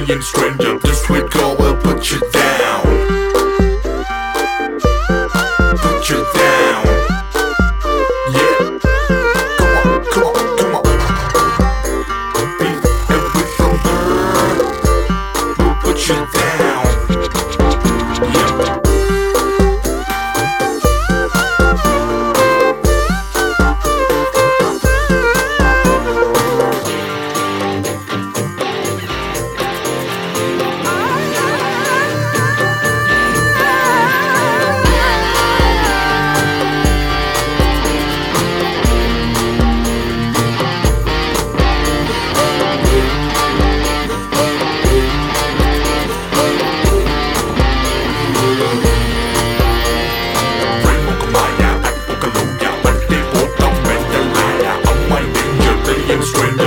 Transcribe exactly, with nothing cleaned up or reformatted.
million stranger. This sweet girl will put you down. Put you down. Yeah. Come on, come on, come on. Be everything, girl. We'll put you down. Yeah. Stranger